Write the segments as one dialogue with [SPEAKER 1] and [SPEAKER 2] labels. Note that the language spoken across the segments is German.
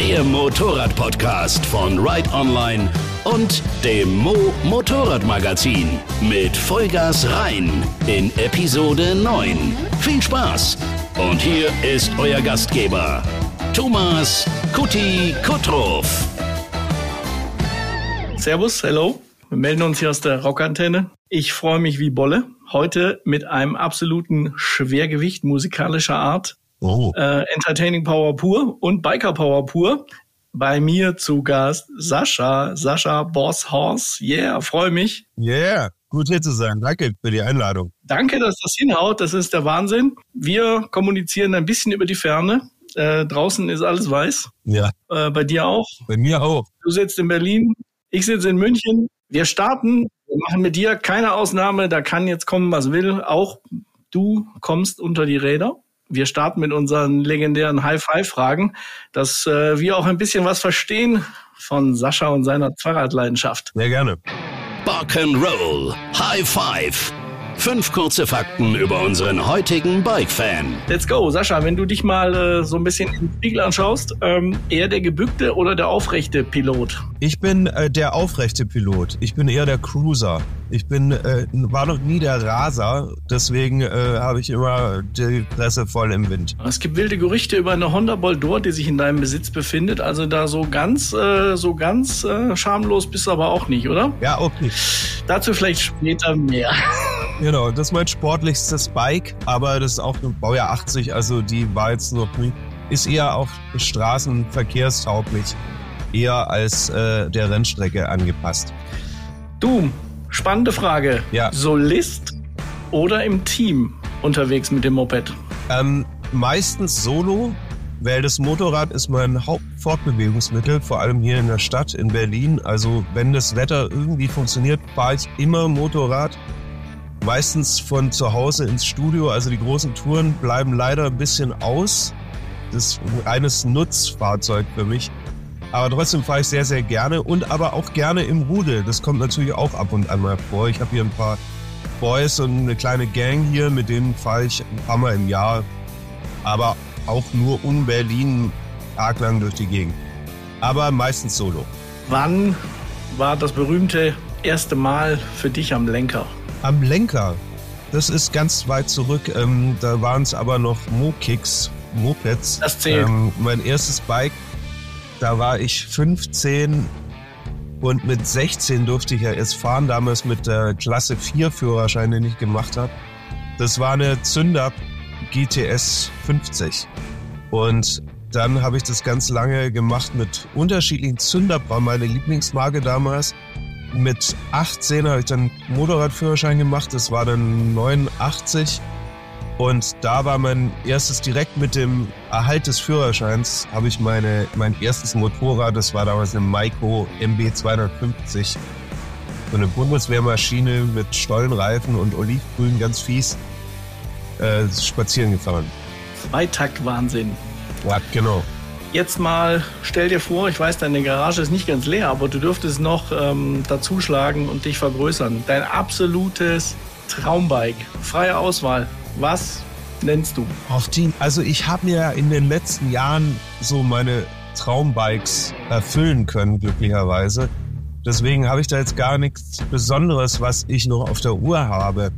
[SPEAKER 1] der Motorrad-Podcast von Ride Online und dem Motorrad-Magazin mit Vollgas rein in Episode 9. Viel Spaß! Und hier ist euer Gastgeber, Thomas Kutti Kuttroff.
[SPEAKER 2] Servus, hello. Wir melden uns hier aus der Rockantenne. Ich freue mich wie Bolle. Heute mit einem absoluten Schwergewicht musikalischer Art. Entertaining Power pur und Biker Power pur. Bei mir zu Gast Sascha Boss Horse. Yeah, freue mich.
[SPEAKER 3] Yeah, gut hier zu sein. Danke für die Einladung.
[SPEAKER 2] Danke, dass das hinhaut. Das ist der Wahnsinn. Wir kommunizieren ein bisschen über die Ferne. Draußen ist alles weiß.
[SPEAKER 3] Ja.
[SPEAKER 2] Bei dir auch?
[SPEAKER 3] Bei mir auch.
[SPEAKER 2] Du sitzt in Berlin, ich sitze in München. Wir starten. Wir machen mit dir keine Ausnahme. Da kann jetzt kommen, was will. Auch du kommst unter die Räder. Wir starten mit unseren legendären High-Five-Fragen, dass wir auch ein bisschen was verstehen von Sascha und seiner Fahrradleidenschaft.
[SPEAKER 3] Sehr gerne.
[SPEAKER 1] Rock'n'Roll, High Five. 5 kurze Fakten über unseren heutigen Bike-Fan.
[SPEAKER 2] Let's go. Sascha, wenn du dich mal so ein bisschen in den Spiegel anschaust, eher der gebückte oder der aufrechte Pilot?
[SPEAKER 3] Ich bin der aufrechte Pilot. Ich bin eher der Cruiser. Ich war noch nie der Raser, deswegen habe ich immer die Fresse voll im Wind.
[SPEAKER 2] Es gibt wilde Gerüchte über eine Honda Boldor, die sich in deinem Besitz befindet. Also da so ganz schamlos bist du aber auch nicht, oder?
[SPEAKER 3] Ja, auch nicht.
[SPEAKER 2] Dazu vielleicht später mehr.
[SPEAKER 3] Genau, das ist mein sportlichstes Bike, aber das ist auch ein Baujahr 80, also die war jetzt noch nicht, ist eher auch straßenverkehrstauglich, eher als der Rennstrecke angepasst.
[SPEAKER 2] Du, spannende Frage.
[SPEAKER 3] Ja.
[SPEAKER 2] Solist oder im Team unterwegs mit dem Moped?
[SPEAKER 3] Meistens solo, weil das Motorrad ist mein Hauptfortbewegungsmittel, vor allem hier in der Stadt, in Berlin. Also wenn das Wetter irgendwie funktioniert, fahre ich immer Motorrad. Meistens von zu Hause ins Studio, also die großen Touren bleiben leider ein bisschen aus. Das ist ein reines Nutzfahrzeug für mich. Aber trotzdem fahre ich sehr, sehr gerne und aber auch gerne im Rudel. Das kommt natürlich auch ab und an mal vor. Ich habe hier ein paar Boys und eine kleine Gang hier, mit denen fahre ich ein paar Mal im Jahr. Aber auch nur um Berlin arglang durch die Gegend. Aber meistens solo.
[SPEAKER 2] Wann war das berühmte erste Mal für dich am Lenker?
[SPEAKER 3] Am Lenker, das ist ganz weit zurück. Da waren es aber noch Mopeds.
[SPEAKER 2] Das zählt.
[SPEAKER 3] Mein erstes Bike, da war ich 15 und mit 16 durfte ich ja erst fahren, damals mit der Klasse 4 Führerschein, den ich gemacht habe. Das war eine Zünder GTS 50 und dann habe ich das ganz lange gemacht mit unterschiedlichen Zünder, war meine Lieblingsmarke damals. Mit 18 habe ich dann Motorradführerschein gemacht, das war dann 89 und da war mein erstes, direkt mit dem Erhalt des Führerscheins, habe ich mein erstes Motorrad, das war damals eine Maiko MB 250, so eine Bundeswehrmaschine mit Stollenreifen und Olivgrün, ganz fies, spazieren gefahren.
[SPEAKER 2] Zweitakt-Wahnsinn.
[SPEAKER 3] Ja, genau.
[SPEAKER 2] Jetzt mal, stell dir vor, ich weiß, deine Garage ist nicht ganz leer, aber du dürftest noch dazuschlagen und dich vergrößern. Dein absolutes Traumbike, freie Auswahl. Was nennst du?
[SPEAKER 3] Also ich habe mir in den letzten Jahren so meine Traumbikes erfüllen können, glücklicherweise. Deswegen habe ich da jetzt gar nichts Besonderes, was ich noch auf der Uhr habe.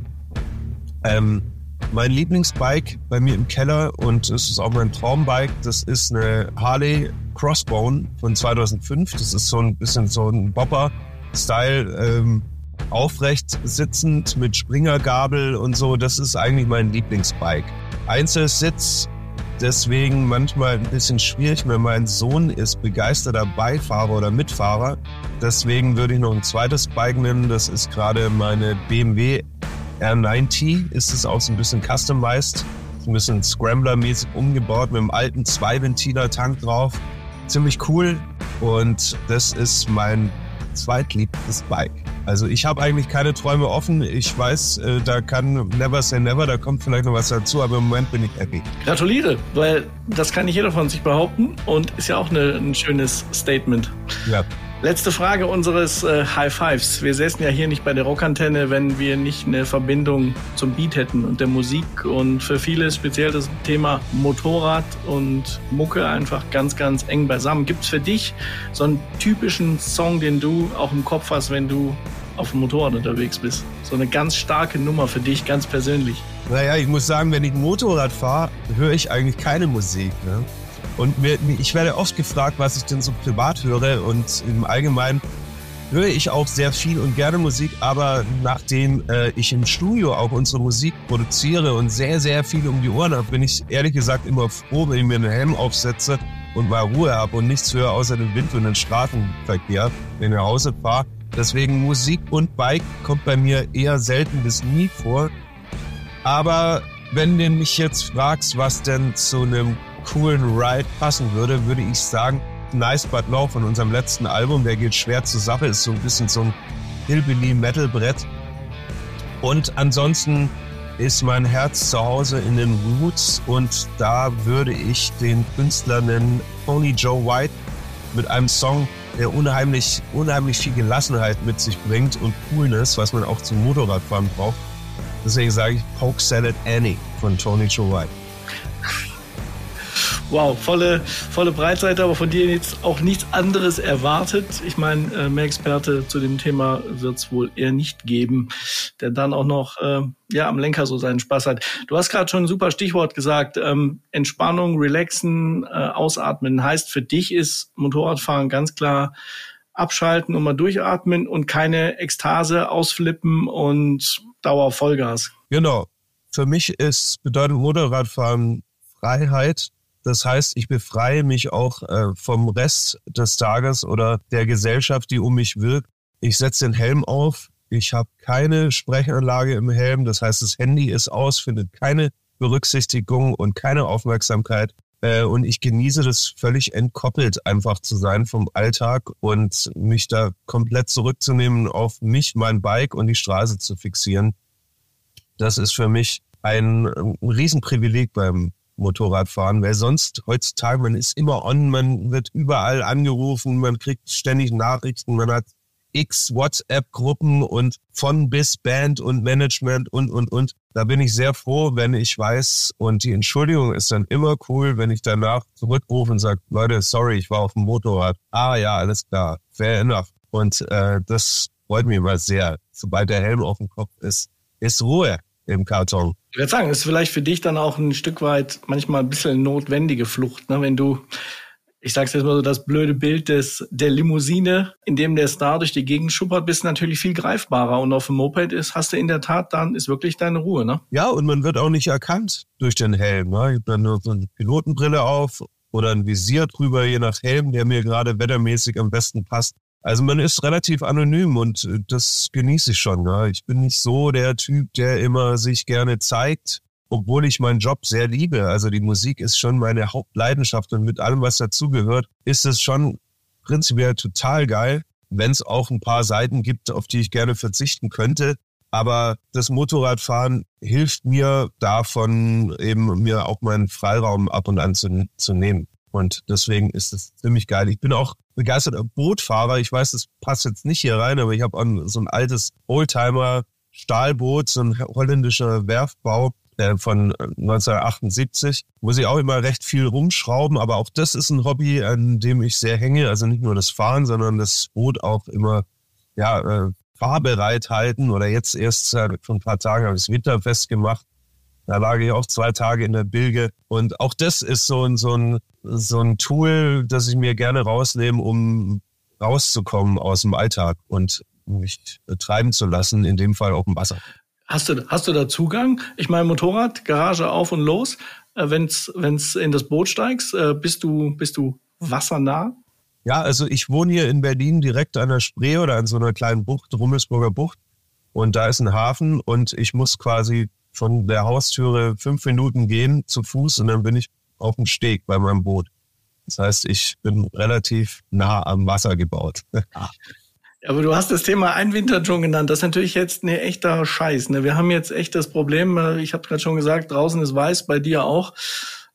[SPEAKER 3] Mein Lieblingsbike bei mir im Keller und es ist auch mein Traumbike, das ist eine Harley Crossbone von 2005. Das ist so ein bisschen so ein Bopper-Style, aufrecht sitzend mit Springergabel und so. Das ist eigentlich mein Lieblingsbike. Einzelsitz, deswegen manchmal ein bisschen schwierig, weil mein Sohn ist begeisterter Beifahrer oder Mitfahrer. Deswegen würde ich noch ein zweites Bike nennen. Das ist gerade meine BMW R9T, ist es auch so ein bisschen customized, so ein bisschen Scrambler-mäßig umgebaut mit einem alten 2-Ventiler-Tank drauf. Ziemlich cool und das ist mein zweitliebstes Bike. Also ich habe eigentlich keine Träume offen. Ich weiß, da kann never say never, da kommt vielleicht noch was dazu, aber im Moment bin ich happy.
[SPEAKER 2] Gratuliere, weil das kann nicht jeder von sich behaupten und ist ja auch ein schönes Statement.
[SPEAKER 3] Ja.
[SPEAKER 2] Letzte Frage unseres High Fives. Wir säßen ja hier nicht bei der Rockantenne, wenn wir nicht eine Verbindung zum Beat hätten und der Musik. Und für viele speziell das Thema Motorrad und Mucke einfach ganz, ganz eng beisammen. Gibt es für dich so einen typischen Song, den du auch im Kopf hast, wenn du auf dem Motorrad unterwegs bist? So eine ganz starke Nummer für dich, ganz persönlich.
[SPEAKER 3] Naja, ich muss sagen, wenn ich Motorrad fahre, höre ich eigentlich keine Musik. Ne? Und ich werde oft gefragt, was ich denn so privat höre. Und im Allgemeinen höre ich auch sehr viel und gerne Musik. Aber nachdem ich im Studio auch unsere Musik produziere und sehr, sehr viel um die Ohren habe, bin ich ehrlich gesagt immer froh, wenn ich mir einen Helm aufsetze und mal Ruhe habe und nichts höre außer den Wind und den Straßenverkehr, wenn ich nach Hause fahre. Deswegen Musik und Bike kommt bei mir eher selten bis nie vor. Aber wenn du mich jetzt fragst, was denn zu einem coolen Ride passen würde, würde ich sagen, Nice But Low von unserem letzten Album, der geht schwer zur Sache, ist so ein bisschen so ein Hillbilly-Metal-Brett. Und ansonsten ist mein Herz zu Hause in den Roots und da würde ich den Künstler nennen Tony Joe White mit einem Song, der unheimlich viel Gelassenheit mit sich bringt und Coolness, was man auch zum Motorradfahren braucht. Deswegen sage ich Poke Salad Annie von Tony Joe White.
[SPEAKER 2] Wow, volle Breitseite, aber von dir jetzt auch nichts anderes erwartet. Ich meine, mehr Experte zu dem Thema wird es wohl eher nicht geben, der dann auch noch am Lenker so seinen Spaß hat. Du hast gerade schon ein super Stichwort gesagt, Entspannung, Relaxen, Ausatmen. Heißt, für dich ist Motorradfahren ganz klar abschalten und mal durchatmen und keine Ekstase, ausflippen und Dauer Vollgas.
[SPEAKER 3] Genau. Für mich bedeutet Motorradfahren Freiheit. Das heißt, ich befreie mich auch vom Rest des Tages oder der Gesellschaft, die um mich wirkt. Ich setze den Helm auf. Ich habe keine Sprechanlage im Helm. Das heißt, das Handy ist aus, findet keine Berücksichtigung und keine Aufmerksamkeit. Und ich genieße das völlig entkoppelt, einfach zu sein vom Alltag und mich da komplett zurückzunehmen, auf mich, mein Bike und die Straße zu fixieren. Das ist für mich ein Riesenprivileg beim Motorradfahren, weil sonst heutzutage, man ist immer on, man wird überall angerufen, man kriegt ständig Nachrichten, man hat x WhatsApp-Gruppen und von bis Band und Management und. Da bin ich sehr froh, wenn ich weiß, und die Entschuldigung ist dann immer cool, wenn ich danach zurückrufe und sage, Leute, sorry, ich war auf dem Motorrad. Ah ja, alles klar, fair enough. Und das freut mich immer sehr. Sobald der Helm auf dem Kopf ist Ruhe im Karton.
[SPEAKER 2] Ich würde sagen, ist vielleicht für dich dann auch ein Stück weit manchmal ein bisschen notwendige Flucht, ne? Wenn du, ich sag's jetzt mal so, das blöde Bild der Limousine, in dem der Star durch die Gegend schuppert, bist natürlich viel greifbarer und auf dem Moped hast du in der Tat, dann ist wirklich deine Ruhe, ne?
[SPEAKER 3] Ja, und man wird auch nicht erkannt durch den Helm, ne? Ich habe dann nur so eine Pilotenbrille auf oder ein Visier drüber, je nach Helm, der mir gerade wettermäßig am besten passt. Also man ist relativ anonym und das genieße ich schon. Ne? Ich bin nicht so der Typ, der immer sich gerne zeigt, obwohl ich meinen Job sehr liebe. Also die Musik ist schon meine Hauptleidenschaft und mit allem, was dazugehört, ist es schon prinzipiell total geil, wenn es auch ein paar Seiten gibt, auf die ich gerne verzichten könnte. Aber das Motorradfahren hilft mir davon, eben mir auch meinen Freiraum ab und an zu nehmen. Und deswegen ist es ziemlich geil. Ich bin auch begeisterter Bootfahrer. Ich weiß, das passt jetzt nicht hier rein, aber ich habe so ein altes Oldtimer-Stahlboot, so ein holländischer Werftbau von 1978. Muss ich auch immer recht viel rumschrauben, aber auch das ist ein Hobby, an dem ich sehr hänge. Also nicht nur das Fahren, sondern das Boot auch immer fahrbereit halten. Oder jetzt erst vor ein paar Tagen habe ich das Winterfest gemacht. Da lag ich auch 2 Tage in der Bilge. Und auch das ist so ein Tool, das ich mir gerne rausnehme, um rauszukommen aus dem Alltag und mich treiben zu lassen, in dem Fall auf dem Wasser.
[SPEAKER 2] Hast du da Zugang? Ich meine, Motorrad, Garage auf und los. Wenn's in das Boot steigst, bist du wassernah?
[SPEAKER 3] Ja, also ich wohne hier in Berlin direkt an der Spree oder an so einer kleinen Bucht, Rummelsburger Bucht. Und da ist ein Hafen und ich muss quasi von der Haustüre 5 Minuten gehen zu Fuß und dann bin ich auf dem Steg bei meinem Boot. Das heißt, ich bin relativ nah am Wasser gebaut.
[SPEAKER 2] Aber du hast das Thema Einwintern schon genannt. Das ist natürlich jetzt ein echter Scheiß. Ne? Wir haben jetzt echt das Problem, ich habe gerade schon gesagt, draußen ist weiß, bei dir auch.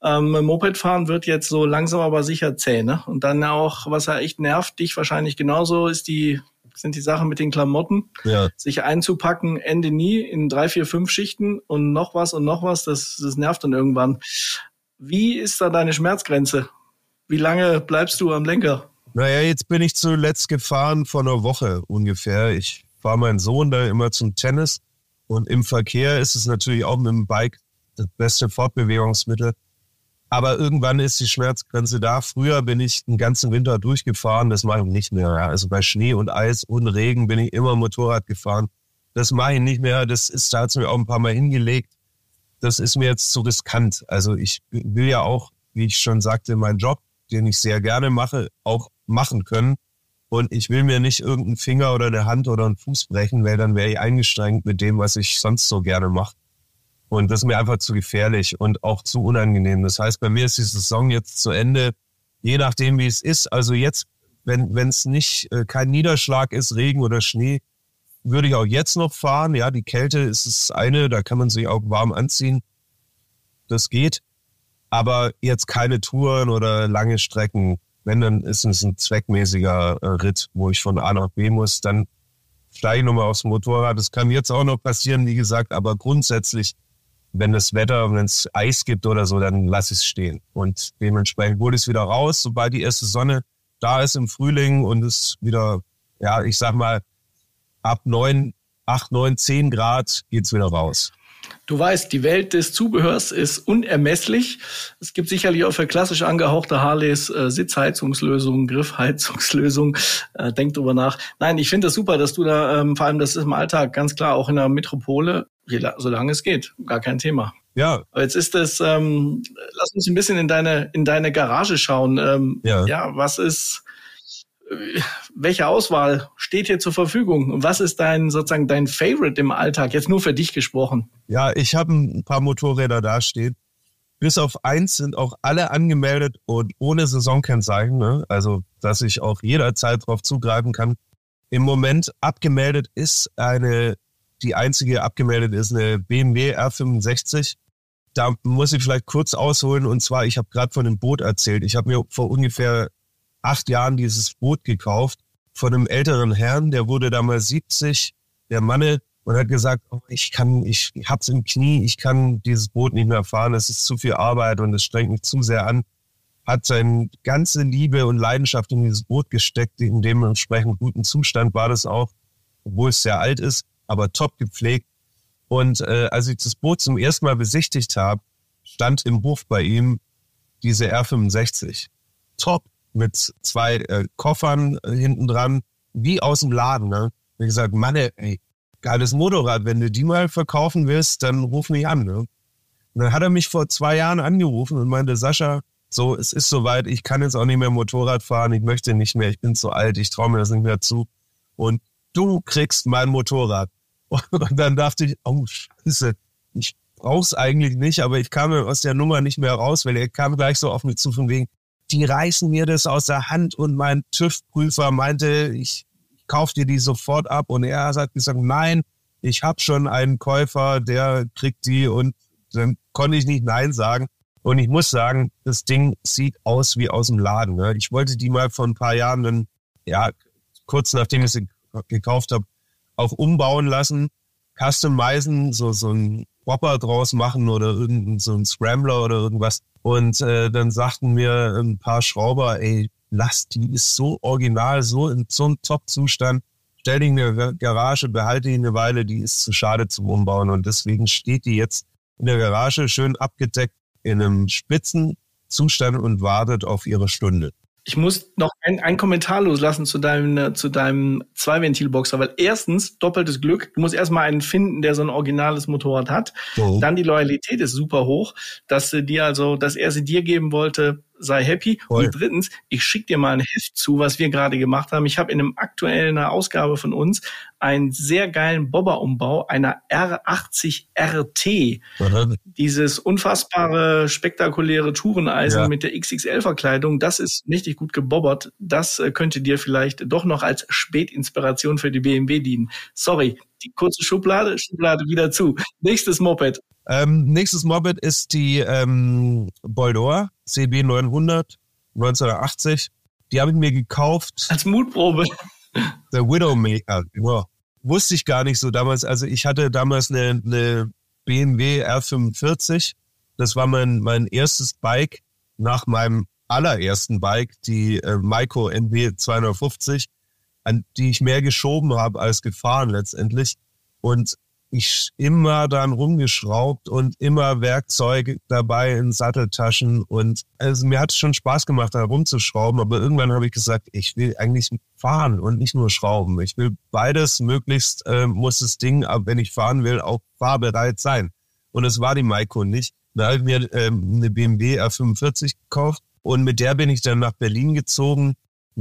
[SPEAKER 2] Mopedfahren wird jetzt so langsam aber sicher zäh, ne? Und dann auch, was ja echt nervt, dich wahrscheinlich genauso, sind die Sachen mit den Klamotten.
[SPEAKER 3] Ja.
[SPEAKER 2] Sich einzupacken, Ende nie, in 3, 4, 5 Schichten und noch was, das nervt dann irgendwann. Wie ist da deine Schmerzgrenze? Wie lange bleibst du am Lenker?
[SPEAKER 3] Naja, jetzt bin ich zuletzt gefahren vor einer Woche ungefähr. Ich fahre meinen Sohn da immer zum Tennis und im Verkehr ist es natürlich auch mit dem Bike das beste Fortbewegungsmittel. Aber irgendwann ist die Schmerzgrenze da. Früher bin ich den ganzen Winter durchgefahren, das mache ich nicht mehr. Ja. Also bei Schnee und Eis und Regen bin ich immer Motorrad gefahren. Das mache ich nicht mehr, da hat es mir auch ein paar Mal hingelegt. Das ist mir jetzt zu riskant. Also ich will ja auch, wie ich schon sagte, meinen Job, den ich sehr gerne mache, auch machen können. Und ich will mir nicht irgendeinen Finger oder eine Hand oder einen Fuß brechen, weil dann wäre ich eingeschränkt mit dem, was ich sonst so gerne mache. Und das ist mir einfach zu gefährlich und auch zu unangenehm. Das heißt, bei mir ist die Saison jetzt zu Ende, je nachdem, wie es ist. Also jetzt, wenn es nicht kein Niederschlag ist, Regen oder Schnee, würde ich auch jetzt noch fahren. Ja, die Kälte ist das eine, da kann man sich auch warm anziehen. Das geht. Aber jetzt keine Touren oder lange Strecken. Wenn, dann ist es ein zweckmäßiger Ritt, wo ich von A nach B muss. Dann steige ich nochmal aufs Motorrad. Das kann jetzt auch noch passieren, wie gesagt. Aber grundsätzlich, wenn es Eis gibt oder so, dann lasse ich es stehen. Und dementsprechend hole ich es wieder raus, sobald die erste Sonne da ist im Frühling und es wieder, ja, ich sag mal, ab 8, 9, 10 Grad geht's wieder raus.
[SPEAKER 2] Du weißt, die Welt des Zubehörs ist unermesslich. Es gibt sicherlich auch für klassisch angehauchte Harleys Sitzheizungslösungen, Griffheizungslösungen. Denk drüber nach. Nein, ich finde das super, dass du da, vor allem das ist im Alltag ganz klar, auch in der Metropole, solange es geht, gar kein Thema.
[SPEAKER 3] Ja.
[SPEAKER 2] Aber jetzt ist das, lass uns ein bisschen in deine Garage schauen. Welche Auswahl steht hier zur Verfügung? Und was ist dein Favorite im Alltag? Jetzt nur für dich gesprochen.
[SPEAKER 3] Ja, ich habe ein paar Motorräder dastehen. Bis auf eins sind auch alle angemeldet und ohne Saisonkennzeichen, ne? Also, dass ich auch jederzeit drauf zugreifen kann. Im Moment abgemeldet ist die einzige abgemeldet ist eine BMW R65. Da muss ich vielleicht kurz ausholen. Und zwar, ich habe gerade von dem Boot erzählt. Ich habe mir vor ungefähr 8 Jahren dieses Boot gekauft von einem älteren Herrn, der wurde damals 70, der Manne, und hat gesagt, ich hab's im Knie, ich kann dieses Boot nicht mehr fahren, es ist zu viel Arbeit und es strengt mich zu sehr an. Hat seine ganze Liebe und Leidenschaft in dieses Boot gesteckt, in dementsprechend guten Zustand war das auch, obwohl es sehr alt ist, aber top gepflegt. Und als ich das Boot zum ersten Mal besichtigt habe, stand im Hof bei ihm diese R65. Top. Mit 2 Koffern hinten dran, wie aus dem Laden. Ne? Ich habe gesagt, Mann, ey, geiles Motorrad, wenn du die mal verkaufen willst, dann ruf mich an. Ne? Und dann hat er mich vor 2 Jahren angerufen und meinte, Sascha, so, es ist soweit, ich kann jetzt auch nicht mehr Motorrad fahren, ich möchte nicht mehr, ich bin zu alt, ich traue mir das nicht mehr zu. Und du kriegst mein Motorrad. Und dann dachte ich, oh Scheiße, ich brauch's eigentlich nicht, aber ich kam aus der Nummer nicht mehr raus, weil er kam gleich so auf mich zu von wegen, die reißen mir das aus der Hand und mein TÜV-Prüfer meinte, ich kaufe dir die sofort ab. Und er hat gesagt, nein, ich habe schon einen Käufer, der kriegt die, und dann konnte ich nicht Nein sagen. Und ich muss sagen, das Ding sieht aus wie aus dem Laden. Ne? Ich wollte die mal vor ein paar Jahren dann, ja, kurz nachdem ich sie gekauft habe, auch umbauen lassen, customizen, so ein Whopper draus machen oder irgendein so ein Scrambler oder irgendwas. Und dann sagten mir ein paar Schrauber, ey, die ist so original, so in so einem Top-Zustand. Stell die in der Garage, behalte die eine Weile, die ist zu schade zum Umbauen. Und deswegen steht die jetzt in der Garage, schön abgedeckt, in einem Spitzenzustand und wartet auf ihre Stunde.
[SPEAKER 2] Ich muss noch einen Kommentar loslassen zu deinem Zweiventilboxer, weil erstens, doppeltes Glück, du musst erstmal einen finden, der so ein originales Motorrad hat. Oh. Dann die Loyalität ist super hoch, dass er sie dir geben wollte, sei happy. Voll. Und drittens, ich schicke dir mal ein Heft zu, was wir gerade gemacht haben. Ich habe in einem aktuellen Ausgabe von uns einen sehr geilen Bobber-Umbau einer R80 RT. Mhm. Dieses unfassbare, spektakuläre Toureneisen mit der XXL-Verkleidung, das ist richtig gut gebobbert. Das könnte dir vielleicht doch noch als Spätinspiration für die BMW dienen. Sorry, die kurze Schublade wieder zu. Nächstes Moped.
[SPEAKER 3] Nächstes Moped ist die Boldor CB 900 1980. Die habe ich mir gekauft.
[SPEAKER 2] Als Mutprobe.
[SPEAKER 3] Der Widowmaker, genau. Wusste ich gar nicht so damals. Also ich hatte damals eine BMW R45. Das war mein erstes Bike nach meinem allerersten Bike, die Maiko NB 250, an die ich mehr geschoben habe als gefahren letztendlich. Und ich immer dann rumgeschraubt und immer Werkzeug dabei in Satteltaschen. Und also mir hat es schon Spaß gemacht, da rumzuschrauben. Aber irgendwann habe ich gesagt, ich will eigentlich fahren und nicht nur schrauben. Ich will beides, möglichst muss das Ding, wenn ich fahren will, auch fahrbereit sein. Und es war die Maiko nicht. Da habe ich mir eine BMW R45 gekauft und mit der bin ich dann nach Berlin gezogen,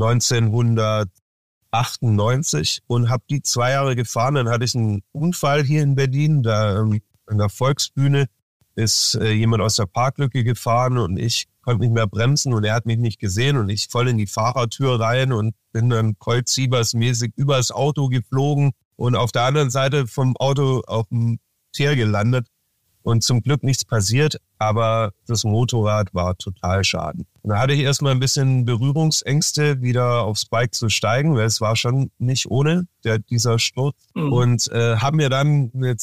[SPEAKER 3] 1998, und habe die 2 Jahre gefahren. Dann hatte ich einen Unfall hier in Berlin, da an der Volksbühne ist jemand aus der Parklücke gefahren und ich konnte nicht mehr bremsen und er hat mich nicht gesehen und ich voll in die Fahrertür rein und bin dann Colt Sievers mäßig übers Auto geflogen und auf der anderen Seite vom Auto auf dem Teer gelandet. Und zum Glück nichts passiert, aber das Motorrad war total schaden. Und da hatte ich erstmal ein bisschen Berührungsängste, wieder aufs Bike zu steigen, weil es war schon nicht ohne, dieser Sturz. Und haben mir dann eine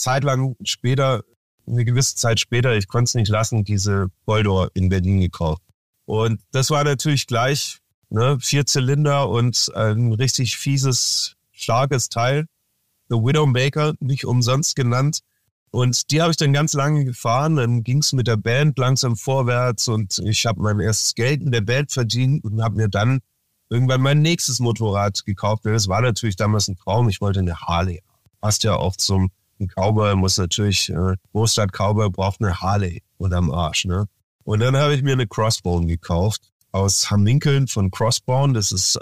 [SPEAKER 3] gewisse Zeit später, ich konnte es nicht lassen, diese Boldor in Berlin gekauft. Und das war natürlich gleich 4 Zylinder und ein richtig fieses, starkes Teil. The Widowmaker, nicht umsonst genannt. Und die habe ich dann ganz lange gefahren, dann ging es mit der Band langsam vorwärts und ich habe mein erstes Geld in der Band verdient und habe mir dann irgendwann mein nächstes Motorrad gekauft. Das war natürlich damals ein Traum, ich wollte eine Harley. Passt ja auch zum Cowboy, muss natürlich, Großstadt-Cowboy braucht eine Harley unterm Arsch. Ne? Und dann habe ich mir eine Crossbone gekauft aus Hamminkeln von Crossbone, das ist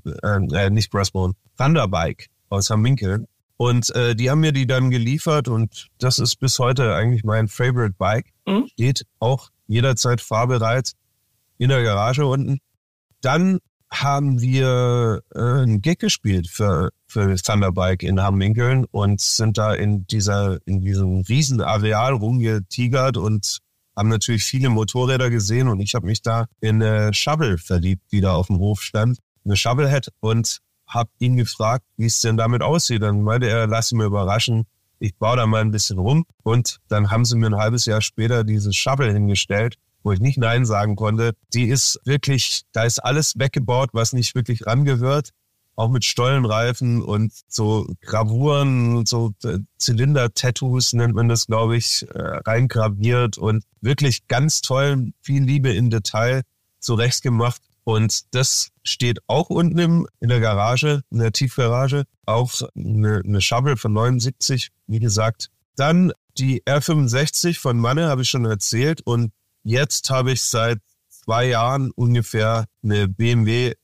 [SPEAKER 3] nicht Crossbone, Thunderbike aus Hamminkeln. Und die haben mir die dann geliefert und das ist bis heute eigentlich mein Favorite Bike. Steht auch jederzeit fahrbereit in der Garage unten. Dann haben wir einen Gig gespielt für Thunderbike in Hamminkeln und sind da in diesem riesen Areal rumgetigert und haben natürlich viele Motorräder gesehen und ich habe mich da in eine Shovel verliebt, die da auf dem Hof stand. Eine Shovelhead und habe ihn gefragt, wie es denn damit aussieht. Dann meinte er, lass ihn mir überraschen, ich baue da mal ein bisschen rum. Und dann haben sie mir ein halbes Jahr später diese Shovel hingestellt, wo ich nicht Nein sagen konnte. Die ist wirklich, da ist alles weggebaut, was nicht wirklich rangehört. Auch mit Stollenreifen und so Gravuren, so Zylinder-Tattoos nennt man das, glaube ich, reingraviert und wirklich ganz toll, viel Liebe in Detail zurechtgemacht. Und das steht auch unten in der Garage, in der Tiefgarage, auch eine Shovel von 79, wie gesagt. Dann die R65 von Manne, habe ich schon erzählt. Und jetzt habe ich seit 2 Jahren ungefähr eine BMW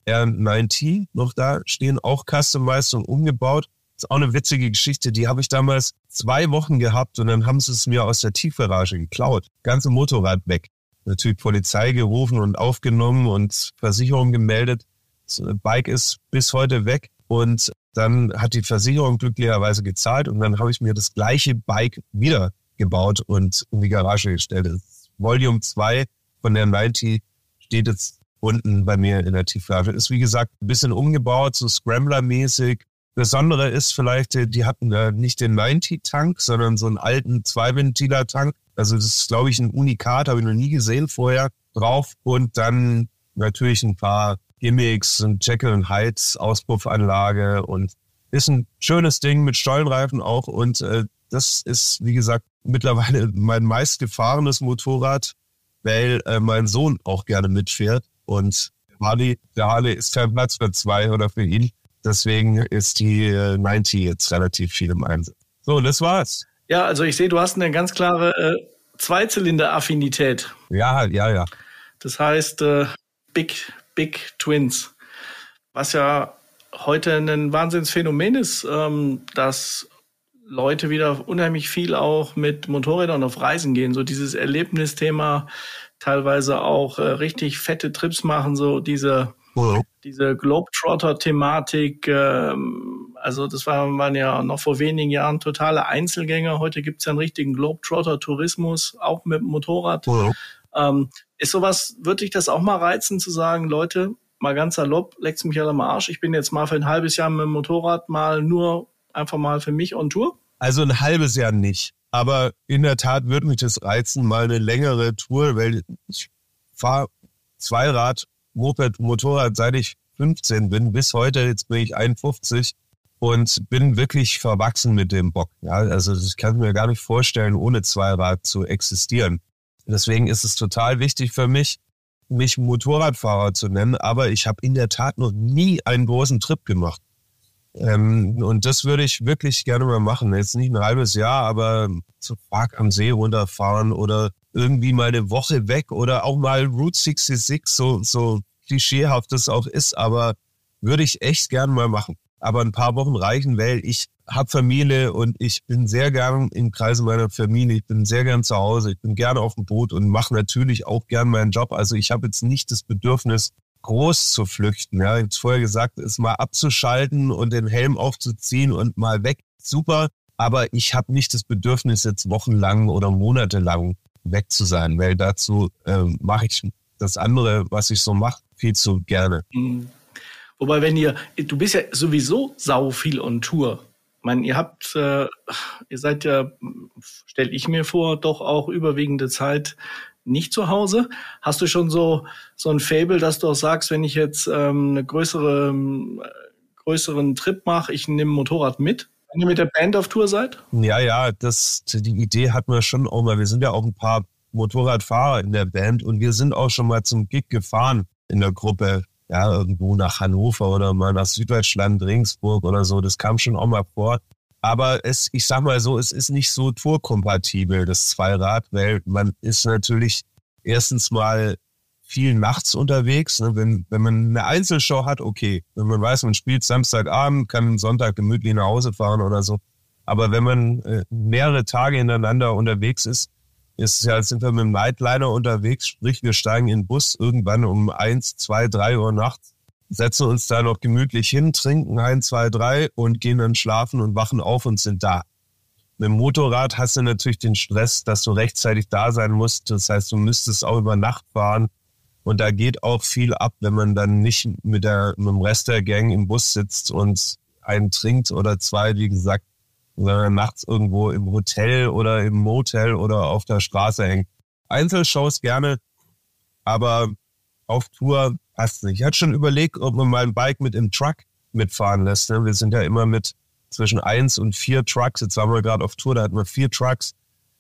[SPEAKER 3] R9T noch da stehen, auch customized und umgebaut. Das ist auch eine witzige Geschichte, die habe ich damals 2 Wochen gehabt und dann haben sie es mir aus der Tiefgarage geklaut. Ganze Motorrad weg. Natürlich Polizei gerufen und aufgenommen und Versicherung gemeldet. Das Bike ist bis heute weg und dann hat die Versicherung glücklicherweise gezahlt und dann habe ich mir das gleiche Bike wieder gebaut und in die Garage gestellt. Das Volume 2 von der 90 steht jetzt unten bei mir in der Tiefgarage. Ist wie gesagt ein bisschen umgebaut, so Scrambler-mäßig. Besondere ist vielleicht, die hatten nicht den 90-Tank, sondern so einen alten 2-Ventiler-Tank. Also das ist, glaube ich, ein Unikat, habe ich noch nie gesehen vorher drauf. Und dann natürlich ein paar Gimmicks, ein Jekyll & Hyde Auspuffanlage und ist ein schönes Ding mit Stollenreifen auch. Und das ist, wie gesagt, mittlerweile mein meistgefahrenes Motorrad, weil mein Sohn auch gerne mitfährt. Und der Harley ist kein Platz für 2 oder für ihn. Deswegen ist die 90 jetzt relativ viel im Einsatz. So, das war's.
[SPEAKER 2] Ja, also ich sehe, du hast eine ganz klare Zweizylinder-Affinität.
[SPEAKER 3] Ja.
[SPEAKER 2] Das heißt Big Twins. Was ja heute ein Wahnsinnsphänomen ist, dass Leute wieder unheimlich viel auch mit Motorrädern auf Reisen gehen. So dieses Erlebnisthema, teilweise auch richtig fette Trips machen, so diese Globetrotter-Thematik, Also das waren ja noch vor wenigen Jahren totale Einzelgänger. Heute gibt's ja einen richtigen Globetrotter-Tourismus, auch mit dem Motorrad. Ist sowas, würde dich das auch mal reizen, zu sagen, Leute, mal ganz salopp, leckt's mich alle am Arsch. Ich bin jetzt mal für ein halbes Jahr mit dem Motorrad einfach mal für mich on Tour?
[SPEAKER 3] Also ein halbes Jahr nicht. Aber in der Tat würde mich das reizen, mal eine längere Tour, weil ich fahre Zweirad, Moped, Motorrad, seit ich 15 bin, bis heute, jetzt bin ich 51 und bin wirklich verwachsen mit dem Bock. Ja, also ich kann mir gar nicht vorstellen, ohne Zweirad zu existieren. Deswegen ist es total wichtig für mich Motorradfahrer zu nennen, aber ich habe in der Tat noch nie einen großen Trip gemacht. Und das würde ich wirklich gerne mal machen. Jetzt nicht ein halbes Jahr, aber zu Park am See runterfahren oder irgendwie mal eine Woche weg oder auch mal Route 66, so klischeehaft das auch ist, aber würde ich echt gerne mal machen. Aber ein paar Wochen reichen, weil ich habe Familie und ich bin sehr gern im Kreise meiner Familie. Ich bin sehr gern zu Hause. Ich bin gerne auf dem Boot und mache natürlich auch gern meinen Job. Also ich habe jetzt nicht das Bedürfnis, groß zu flüchten. Ja, ich habe es vorher gesagt, es mal abzuschalten und den Helm aufzuziehen und mal weg. Super. Aber ich habe nicht das Bedürfnis, jetzt wochenlang oder monatelang weg zu sein, weil dazu mache ich das andere, was ich so mache, viel zu gerne.
[SPEAKER 2] Wobei, du bist ja sowieso sau viel on Tour. Ich meine, ihr seid ja, stelle ich mir vor, doch auch überwiegende Zeit nicht zu Hause. Hast du schon so ein Faible, dass du auch sagst, wenn ich jetzt einen größeren Trip mache, ich nehme ein Motorrad mit? Wenn ihr mit der Band auf Tour seid?
[SPEAKER 3] Ja, die Idee hatten wir schon auch mal. Wir sind ja auch ein paar Motorradfahrer in der Band und wir sind auch schon mal zum Gig gefahren in der Gruppe. Ja, irgendwo nach Hannover oder mal nach Süddeutschland, Regensburg oder so. Das kam schon auch mal vor. Aber ich sag mal so, es ist nicht so tourkompatibel, das Zweirad, weil man ist natürlich erstens mal viel nachts unterwegs. Ne? Wenn man eine Einzelshow hat, okay. Wenn man weiß, man spielt Samstagabend, kann Sonntag gemütlich nach Hause fahren oder so. Aber wenn man mehrere Tage hintereinander unterwegs ist sind wir mit dem Nightliner unterwegs, sprich wir steigen in den Bus irgendwann um 1, 2, 3 Uhr nachts, setzen uns da noch gemütlich hin, trinken 1, 2, 3 und gehen dann schlafen und wachen auf und sind da. Mit dem Motorrad hast du natürlich den Stress, dass du rechtzeitig da sein musst. Das heißt, du müsstest auch über Nacht fahren und da geht auch viel ab, wenn man dann nicht mit dem Rest der Gang im Bus sitzt und einen trinkt oder zwei, wie gesagt, sondern nachts irgendwo im Hotel oder im Motel oder auf der Straße hängt. Einzelshows gerne, aber auf Tour passt nicht. Ich hatte schon überlegt, ob man mal ein Bike mit im Truck mitfahren lässt. Wir sind ja immer mit zwischen 1 und 4 Trucks. Jetzt waren wir gerade auf Tour, da hatten wir 4 Trucks.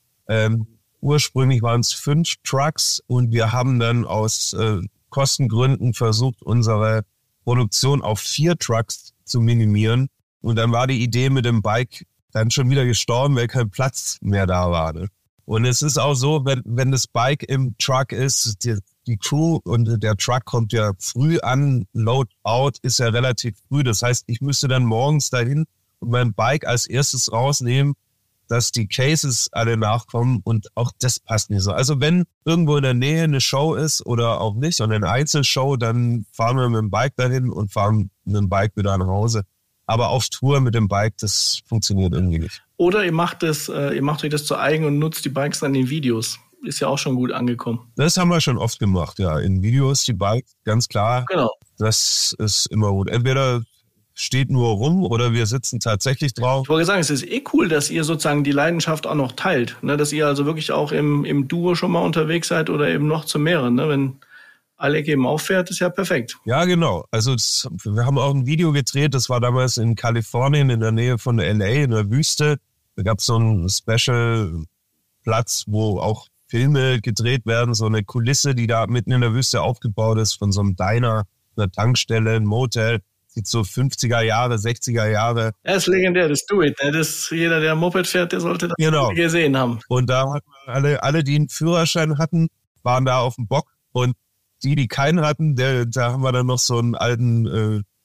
[SPEAKER 3] Ursprünglich waren es 5 Trucks und wir haben dann aus Kostengründen versucht, unsere Produktion auf 4 Trucks zu minimieren. Und dann war die Idee mit dem Bike dann schon wieder gestorben, weil kein Platz mehr da war. Ne? Und es ist auch so, wenn das Bike im Truck ist, die Crew und der Truck kommt ja früh an, Loadout ist ja relativ früh. Das heißt, ich müsste dann morgens dahin und mein Bike als erstes rausnehmen, dass die Cases alle nachkommen und auch das passt nicht so. Also wenn irgendwo in der Nähe eine Show ist oder auch nicht und eine Einzelshow, dann fahren wir mit dem Bike dahin und fahren mit dem Bike wieder nach Hause. Aber auf Tour mit dem Bike, das funktioniert irgendwie nicht.
[SPEAKER 2] Oder ihr macht euch das zu eigen und nutzt die Bikes dann in Videos. Ist ja auch schon gut angekommen.
[SPEAKER 3] Das haben wir schon oft gemacht, ja. In Videos die Bikes, ganz klar.
[SPEAKER 2] Genau.
[SPEAKER 3] Das ist immer gut. Entweder steht nur rum oder wir sitzen tatsächlich drauf.
[SPEAKER 2] Ich wollte sagen, es ist cool, dass ihr sozusagen die Leidenschaft auch noch teilt. Ne? Dass ihr also wirklich auch im Duo schon mal unterwegs seid oder eben noch zu mehreren. Ne? Wenn Alec eben auffährt, ist ja perfekt.
[SPEAKER 3] Ja, genau. Also wir haben auch ein Video gedreht, das war damals in Kalifornien in der Nähe von L.A. in der Wüste. Da gab es so einen Special-Platz, wo auch Filme gedreht werden, so eine Kulisse, die da mitten in der Wüste aufgebaut ist, von so einem Diner, einer Tankstelle, ein Motel. Sieht so 50er Jahre, 60er Jahre.
[SPEAKER 2] Das ist legendär, das Do It. Ne? Jeder, der Moped fährt, der sollte das gesehen haben.
[SPEAKER 3] Und da hatten alle, die einen Führerschein hatten, waren da auf dem Bock und die keinen hatten, da haben wir dann noch so einen alten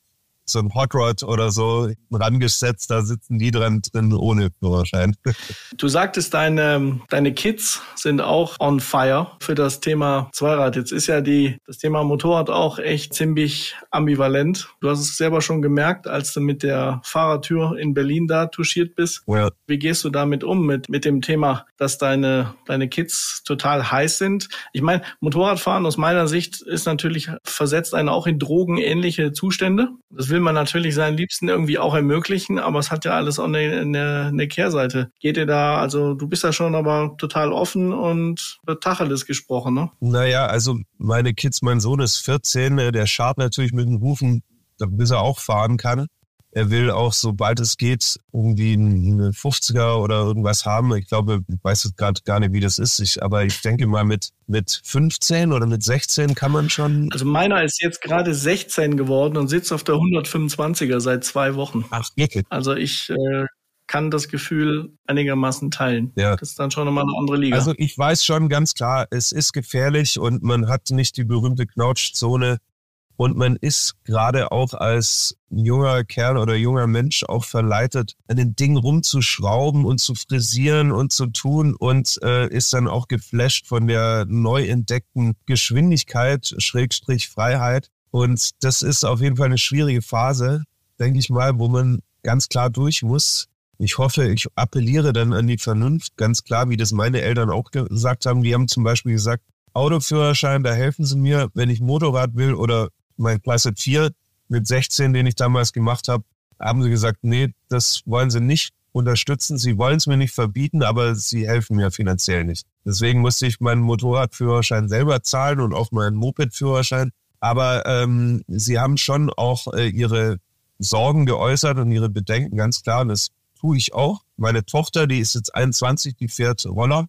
[SPEAKER 3] so ein Hot Rod oder so rangesetzt, da sitzen die drin ohne Führerschein.
[SPEAKER 2] Du sagtest, deine Kids sind auch on fire für das Thema Zweirad. Jetzt ist ja das Thema Motorrad auch echt ziemlich ambivalent. Du hast es selber schon gemerkt, als du mit der Fahrertür in Berlin da touchiert bist.
[SPEAKER 3] Ja.
[SPEAKER 2] Wie gehst du damit um, mit dem Thema, dass deine Kids total heiß sind? Ich meine, Motorradfahren aus meiner Sicht ist natürlich, versetzt einen auch in drogenähnliche Zustände. Das will man natürlich seinen Liebsten irgendwie auch ermöglichen, aber es hat ja alles auch eine Kehrseite. Geht ihr da, also du bist da schon aber total offen und Tacheles gesprochen, ne?
[SPEAKER 3] Naja, also meine Kids, mein Sohn ist 14, der schart natürlich mit den Hufen, bis er auch fahren kann. Er will auch, sobald es geht, irgendwie eine 50er oder irgendwas haben. Ich glaube, ich weiß jetzt gerade gar nicht, wie das ist. Aber ich denke mal, mit 15 oder mit 16 kann man schon...
[SPEAKER 2] Also meiner ist jetzt gerade 16 geworden und sitzt auf der 125er seit 2 Wochen.
[SPEAKER 3] Ach, wirklich?
[SPEAKER 2] Also ich kann das Gefühl einigermaßen teilen.
[SPEAKER 3] Ja.
[SPEAKER 2] Das ist dann schon nochmal eine andere Liga.
[SPEAKER 3] Also ich weiß schon ganz klar, es ist gefährlich und man hat nicht die berühmte Knautschzone. Und man ist gerade auch als junger Kerl oder junger Mensch auch verleitet, an den Ding rumzuschrauben und zu frisieren und zu tun und ist dann auch geflasht von der neu entdeckten Geschwindigkeit, / Freiheit. Und das ist auf jeden Fall eine schwierige Phase, denke ich mal, wo man ganz klar durch muss. Ich hoffe, ich appelliere dann an die Vernunft, ganz klar, wie das meine Eltern auch gesagt haben. Die haben zum Beispiel gesagt, Autoführerschein, da helfen sie mir, wenn ich Motorrad will oder mein Klasse 4 mit 16, den ich damals gemacht habe, haben sie gesagt, nee, das wollen sie nicht unterstützen. Sie wollen es mir nicht verbieten, aber sie helfen mir finanziell nicht. Deswegen musste ich meinen Motorradführerschein selber zahlen und auch meinen Mopedführerschein. Aber sie haben schon auch ihre Sorgen geäußert und ihre Bedenken, ganz klar. Und das tue ich auch. Meine Tochter, die ist jetzt 21, die fährt Roller.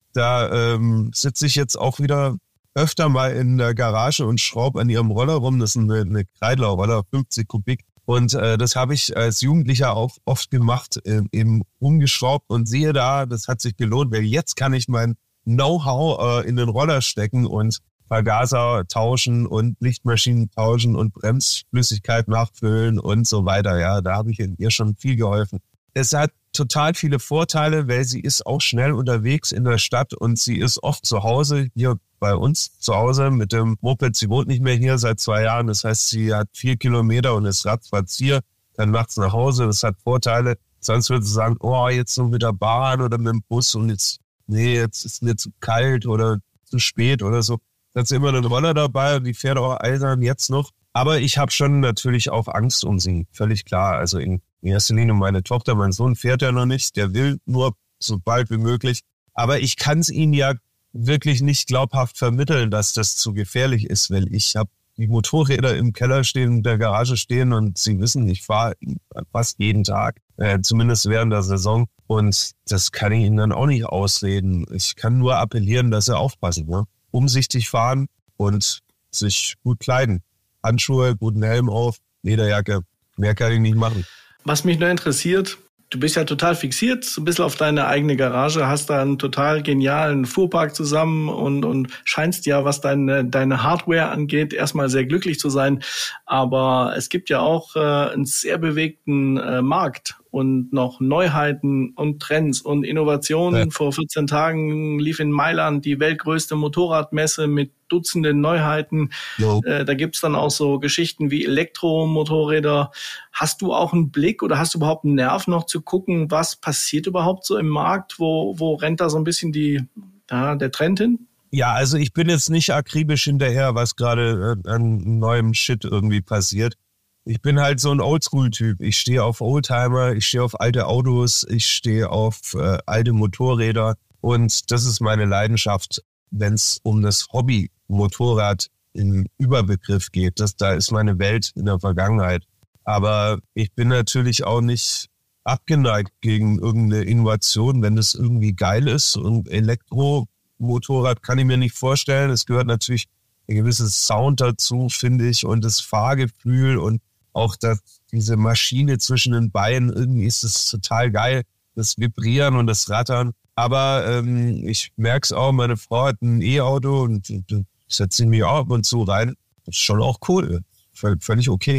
[SPEAKER 3] Da sitze ich jetzt auch wieder öfter mal in der Garage und schraube an ihrem Roller rum. Das ist eine Kreidler-Roller, 50 Kubik. Und das habe ich als Jugendlicher auch oft gemacht, eben rumgeschraubt und sehe da, das hat sich gelohnt, weil jetzt kann ich mein Know-how in den Roller stecken und Vergaser tauschen und Lichtmaschinen tauschen und Bremsflüssigkeit nachfüllen und so weiter. Ja, da habe ich ihr schon viel geholfen. Es hat total viele Vorteile, weil sie ist auch schnell unterwegs in der Stadt und sie ist oft zu Hause, hier bei uns zu Hause mit dem Moped. Sie wohnt nicht mehr hier seit 2 Jahren. Das heißt, sie hat 4 Kilometer und ist ratzfatz hier, dann nachts nach Hause. Das hat Vorteile. Sonst würde sie sagen, oh, jetzt noch mit der Bahn oder mit dem Bus und jetzt ist mir zu kalt oder zu spät oder so. Da hat sie immer einen Roller dabei und die fährt auch eisern jetzt noch. Aber ich habe schon natürlich auch Angst um sie, völlig klar. Also in erster Linie meine Tochter, mein Sohn fährt ja noch nicht, der will nur so bald wie möglich. Aber ich kann es ihnen ja wirklich nicht glaubhaft vermitteln, dass das zu gefährlich ist, weil ich habe die Motorräder im Keller stehen, in der Garage stehen und sie wissen, ich fahre fast jeden Tag, zumindest während der Saison. Und das kann ich ihnen dann auch nicht ausreden. Ich kann nur appellieren, dass sie aufpassen, ne? Umsichtig fahren und sich gut kleiden. Handschuhe, guten Helm auf, Lederjacke, mehr kann ich nicht machen. Was mich nur interessiert, du bist ja total fixiert, so ein bisschen auf deine eigene Garage, hast da einen total genialen Fuhrpark zusammen und scheinst ja, was deine Hardware angeht, erstmal sehr glücklich zu sein. Aber es gibt ja auch einen sehr bewegten Markt und noch Neuheiten und Trends und Innovationen. Ja. Vor 14 Tagen lief in Mailand die weltgrößte Motorradmesse mit Dutzenden Neuheiten. No. Da gibt's dann auch so Geschichten wie Elektromotorräder. Hast du auch einen Blick oder hast du überhaupt einen Nerv noch zu gucken, was passiert überhaupt so im Markt? Wo rennt da so ein bisschen der Trend hin? Ja, also ich bin jetzt nicht akribisch hinterher, was gerade an neuem Shit irgendwie passiert. Ich bin halt so ein Oldschool-Typ. Ich stehe auf Oldtimer, ich stehe auf alte Autos, ich stehe auf alte Motorräder und das ist meine Leidenschaft, wenn es um das Hobby-Motorrad im Überbegriff geht. Da ist meine Welt in der Vergangenheit. Aber ich bin natürlich auch nicht abgeneigt gegen irgendeine Innovation, wenn es irgendwie geil ist. Und Elektromotorrad kann ich mir nicht vorstellen. Es gehört natürlich ein gewisses Sound dazu, finde ich, und das Fahrgefühl und auch diese Maschine zwischen den Beinen. Irgendwie ist es total geil, das Vibrieren und das Rattern. Aber ich merke es auch, meine Frau hat ein E-Auto und setze mich auch ab und zu rein. Das ist schon auch cool, völlig okay.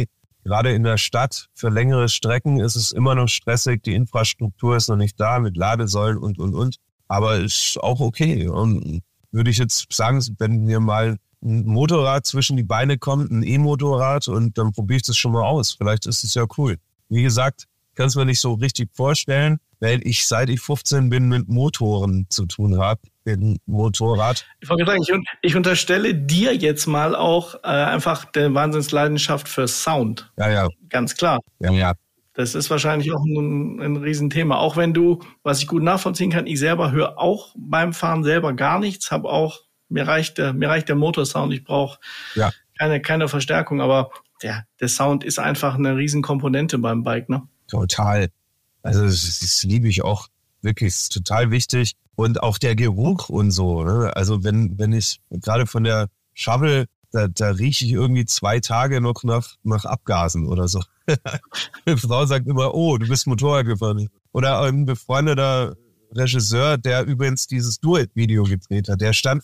[SPEAKER 3] gerade in der Stadt für längere Strecken ist es immer noch stressig. Die Infrastruktur ist noch nicht da mit Ladesäulen und. Aber ist auch okay. Und würde ich jetzt sagen, wenn mir mal ein Motorrad zwischen die Beine kommt, ein E-Motorrad, und dann probiere ich das schon mal aus. Vielleicht ist es ja cool. Wie gesagt, kann es mir nicht so richtig vorstellen, weil ich, seit ich 15 bin, mit Motoren zu tun habe. Mit dem Motorrad.
[SPEAKER 2] Ich wollte sagen, ich unterstelle dir jetzt mal auch einfach der Wahnsinnsleidenschaft für Sound.
[SPEAKER 3] Ja.
[SPEAKER 2] Ganz klar.
[SPEAKER 3] Ja.
[SPEAKER 2] Das ist wahrscheinlich auch ein Riesenthema. Auch wenn du, was ich gut nachvollziehen kann, ich selber höre auch beim Fahren selber gar nichts, habe auch, mir reicht der Motorsound, ich brauche keine Verstärkung, aber der Sound ist einfach eine Riesenkomponente beim Bike, ne?
[SPEAKER 3] Total. Also das liebe ich auch wirklich, ist total wichtig. Und auch der Geruch und so, ne? Also wenn ich gerade von der Shovel, da rieche ich irgendwie 2 Tage noch nach Abgasen oder so. Meine Frau sagt immer, oh, du bist Motorrad gefahren. Oder ein befreundeter Regisseur, der übrigens dieses Duett-Video gedreht hat, der stand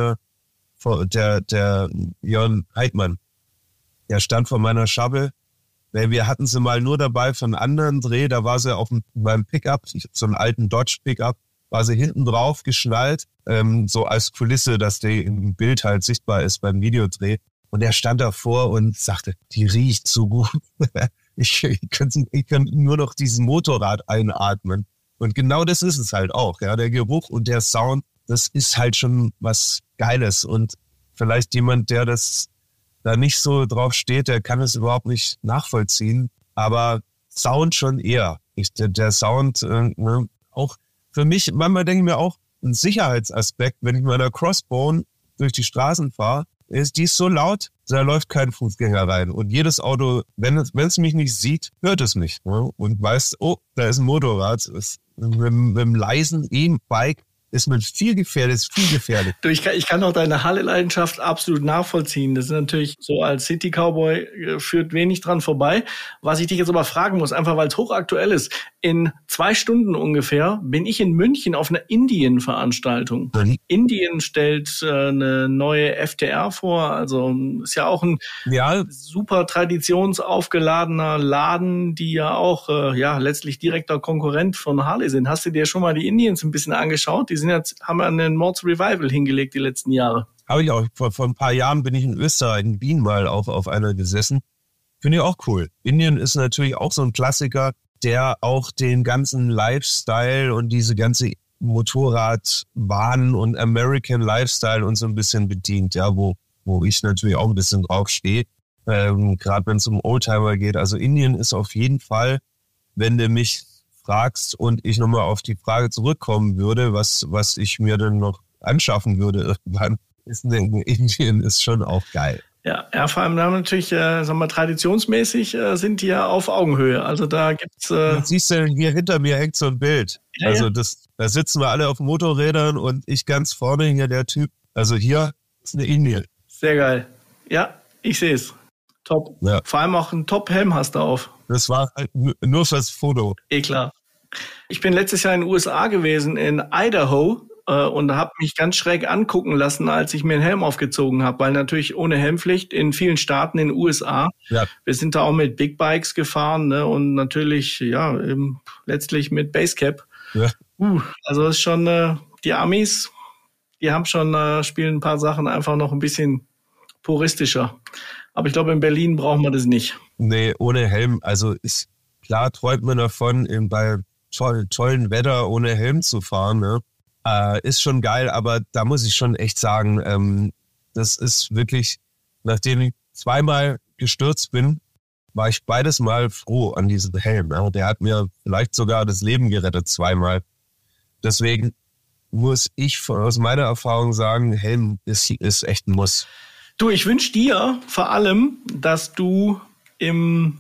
[SPEAKER 3] der Jörn Heidmann, der stand vor meiner Shovel. Wir hatten sie mal nur dabei für einen anderen Dreh, da war sie beim Pickup, so einen alten Dodge Pickup, war sie hinten drauf geschnallt, so als Kulisse, dass die im Bild halt sichtbar ist beim Videodreh. Und er stand davor und sagte, die riecht so gut. Ich könnte nur noch diesen Motorrad einatmen. Und genau das ist es halt auch. Ja, der Geruch und der Sound, das ist halt schon was Geiles. Und vielleicht jemand, der das da nicht so drauf steht, der kann es überhaupt nicht nachvollziehen. Aber Sound schon eher. Der Sound, auch für mich, manchmal denke ich mir auch, ein Sicherheitsaspekt, wenn ich mit einer Crossbone durch die Straßen fahre, die ist so laut, da läuft kein Fußgänger rein. Und jedes Auto, wenn es mich nicht sieht, hört es mich. Ne? Und weiß, oh, da ist ein Motorrad. Mit einem leisen E-Bike ist man viel gefährlich.
[SPEAKER 2] Du, ich kann auch deine Harley-Leidenschaft absolut nachvollziehen. Das ist natürlich so, als City-Cowboy führt wenig dran vorbei. Was ich dich jetzt aber fragen muss, einfach weil es hochaktuell ist. In 2 Stunden ungefähr bin ich in München auf einer Indien-Veranstaltung. Indien stellt eine neue FTR vor. Also ist ja auch ein super traditionsaufgeladener Laden, die ja auch letztlich direkter Konkurrent von Harley sind. Hast du dir schon mal die Indians ein bisschen angeschaut? Die haben einen Mods Revival hingelegt die letzten Jahre.
[SPEAKER 3] Habe ich auch. Vor ein paar Jahren bin ich in Österreich, in Wien mal auf einer gesessen. Finde ich auch cool. Indien ist natürlich auch so ein Klassiker, der auch den ganzen Lifestyle und diese ganze Motorradbahn und American Lifestyle und so ein bisschen bedient, ja, wo ich natürlich auch ein bisschen drauf stehe, gerade wenn es um Oldtimer geht. Also Indien ist auf jeden Fall, wenn du mich fragst und ich nochmal auf die Frage zurückkommen würde, was ich mir dann noch anschaffen würde irgendwann, Indien ist schon auch geil.
[SPEAKER 2] Ja, vor allem natürlich, traditionsmäßig sind die ja auf Augenhöhe. Also da gibt's.
[SPEAKER 3] Siehst du, hier hinter mir hängt so ein Bild. Ja, also da sitzen wir alle auf Motorrädern und ich ganz vorne hier der Typ. Also hier ist eine Indien.
[SPEAKER 2] Sehr geil. Ja, ich sehe es. Top. Ja. Vor allem auch einen Top-Helm hast du auf.
[SPEAKER 3] Das war halt nur fürs Foto.
[SPEAKER 2] Klar. Ich bin letztes Jahr in den USA gewesen, in Idaho, und habe mich ganz schräg angucken lassen, als ich mir einen Helm aufgezogen habe, weil natürlich ohne Helmpflicht in vielen Staaten in den USA. Ja. Wir sind da auch mit Big Bikes gefahren, ne, und natürlich letztlich mit Basecap. Ja. Also das ist schon die Amis, die haben schon spielen ein paar Sachen einfach noch ein bisschen puristischer. Aber ich glaube, in Berlin brauchen wir das nicht.
[SPEAKER 3] Nee, ohne Helm. Also klar träumt man davon, bei tollen Wetter ohne Helm zu fahren. Ne? Ist schon geil, aber da muss ich schon echt sagen, das ist wirklich, nachdem ich 2-mal gestürzt bin, war ich beides Mal froh an diesem Helm. Ja? Der hat mir vielleicht sogar das Leben gerettet, 2-mal. Deswegen muss ich aus meiner Erfahrung sagen, Helm ist echt ein Muss.
[SPEAKER 2] Du, ich wünsche dir vor allem, dass du im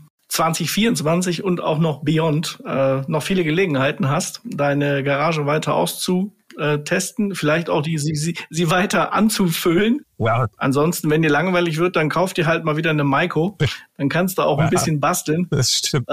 [SPEAKER 2] 2024 und auch noch beyond noch viele Gelegenheiten hast, deine Garage weiter auszutesten, vielleicht auch sie weiter anzufüllen. Ja. Ansonsten, wenn dir langweilig wird, dann kauf dir halt mal wieder eine Maiko. Dann kannst du auch ein bisschen basteln.
[SPEAKER 3] Das stimmt.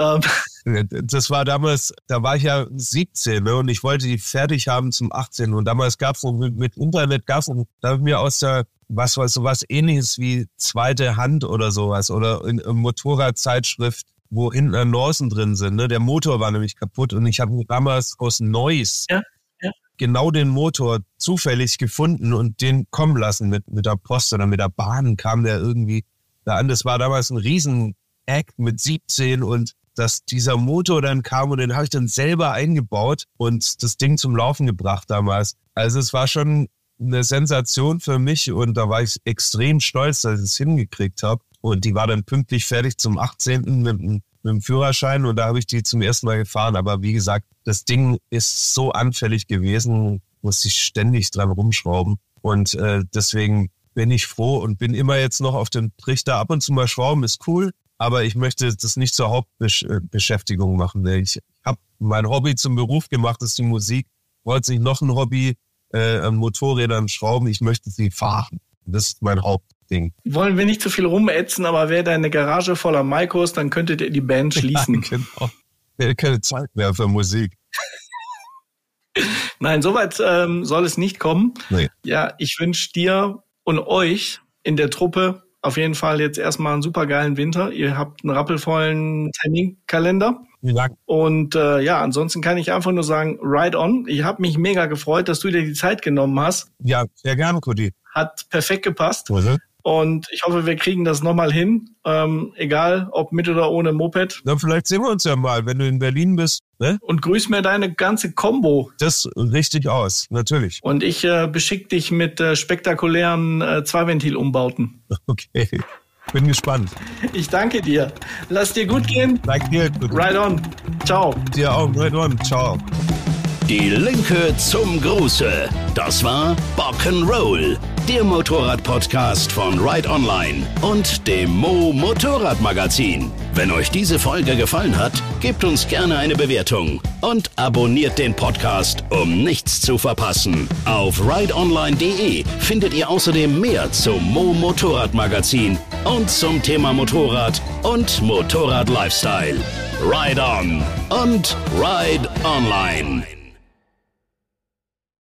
[SPEAKER 3] Das war damals, da war ich ja 17, ne, und ich wollte die fertig haben zum 18. Und damals gab es mit Internet, da habe ich mir aus der was war sowas Ähnliches wie Zweite Hand oder sowas oder in Motorradzeitschrift, wo hinten Annoncen drin sind. Ne? Der Motor war nämlich kaputt und ich habe damals aus Neuss genau den Motor zufällig gefunden und den kommen lassen mit der Post oder mit der Bahn kam der irgendwie da an. Das war damals ein Riesen-Act mit 17 und dass dieser Motor dann kam und den habe ich dann selber eingebaut und das Ding zum Laufen gebracht damals. Also es war schon eine Sensation für mich und da war ich extrem stolz, dass ich es hingekriegt habe. Und die war dann pünktlich fertig zum 18. mit dem Führerschein und da habe ich die zum ersten Mal gefahren. Aber wie gesagt, das Ding ist so anfällig gewesen, musste ich ständig dran rumschrauben. Und deswegen bin ich froh und bin immer jetzt noch auf dem Trichter. Ab und zu mal schrauben ist cool, aber ich möchte das nicht zur Hauptbeschäftigung machen. Ich habe mein Hobby zum Beruf gemacht, das ist die Musik. Wollte nicht noch ein Hobby an Motorrädern schrauben, ich möchte sie fahren. Das ist mein Hauptding.
[SPEAKER 2] Wollen wir nicht zu viel rumätzen, aber wäre deine Garage voller Maikos, dann könntet ihr die Band schließen.
[SPEAKER 3] Ja, genau. Wäre keine Zeit mehr für Musik.
[SPEAKER 2] Nein, soweit soll es nicht kommen.
[SPEAKER 3] Nee.
[SPEAKER 2] Ja, ich wünsche dir und euch in der Truppe auf jeden Fall jetzt erstmal einen supergeilen Winter. Ihr habt einen rappelvollen Terminkalender.
[SPEAKER 3] Vielen Dank.
[SPEAKER 2] Und ansonsten kann ich einfach nur sagen, ride on. Ich habe mich mega gefreut, dass du dir die Zeit genommen hast.
[SPEAKER 3] Ja, sehr gerne, Kudi.
[SPEAKER 2] Hat perfekt gepasst.
[SPEAKER 3] Also?
[SPEAKER 2] Und ich hoffe, wir kriegen das nochmal hin. Egal, ob mit oder ohne Moped.
[SPEAKER 3] Dann vielleicht sehen wir uns ja mal, wenn du in Berlin bist. Ne?
[SPEAKER 2] Und grüß mir deine ganze Combo.
[SPEAKER 3] Das richtig aus, natürlich.
[SPEAKER 2] Und ich beschick dich mit spektakulären Zweiventil-Umbauten.
[SPEAKER 3] Okay, bin gespannt.
[SPEAKER 2] Ich danke dir. Lass dir gut gehen.
[SPEAKER 3] Danke dir.
[SPEAKER 2] Ride on. Ciao.
[SPEAKER 3] Dir auch. Ride on. Ciao.
[SPEAKER 1] Die Linke zum Gruße. Das war Bock'n'Roll, der Motorrad-Podcast von Ride Online und dem Mo Motorrad-Magazin. Wenn euch diese Folge gefallen hat, gebt uns gerne eine Bewertung und abonniert den Podcast, um nichts zu verpassen. Auf rideonline.de findet ihr außerdem mehr zum Mo Motorrad-Magazin und zum Thema Motorrad und Motorrad-Lifestyle. Ride on und Ride Online.